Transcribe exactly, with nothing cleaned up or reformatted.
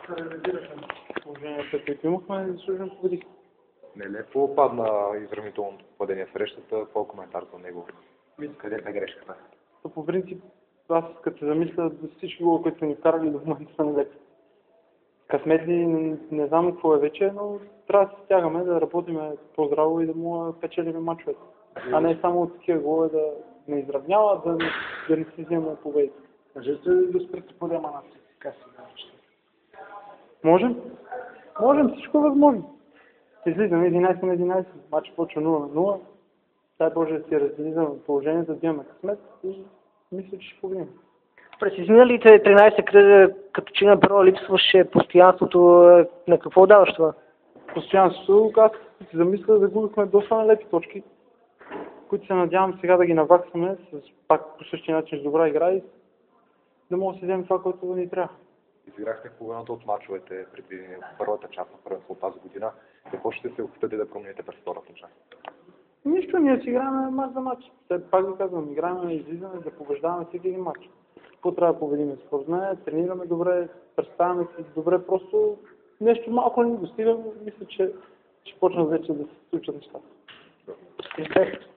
се реализираха положенията, които имахме, заслужено победих. Не ли попадна изравнителното попадение в срещата? Какво е коментар за него? Къде е грешката? То по принцип, аз като се замисля, всички гола, които са ни карали до момента са налепи. Късмет ли, не, не знам какво е вече, но трябва да се стягаме, да работим по-здраво и да му печелим мачовете. А не само от такива голове да не изравнява, да не, да не си взема победи. Кажете ли да спрете подема на така сега? Можем? Можем, всичко е възможно. Излизаме единайсет на единайсет, матч почва нула на нула. Дай Боже да си разлизаме положението, да имаме късмет и мисля, че ще победим. През изминалите тринайсет кръга, като че направо липсваше постоянството, на какво даваш това? Постоянството, аз си замисля, загубихме доста налепи точки, които се надявам сега да ги наваксаме с пак по същия начин с добра игра и да може да си вземем това, което ни трябва. Изиграхте половината от мачовете предвидени в първата част на първата от тази година. Какво ще се опитате да промените през втората част? Нищо, ние си играем мач за мач. След пак ви казвам, играем, излизаме да побеждаваме всеки един мач. Какво трябва да победим? Според мен, тренираме добре, представяме се добре, просто нещо малко не достигаме, мисля, че ще почнат вече да се случат нещата.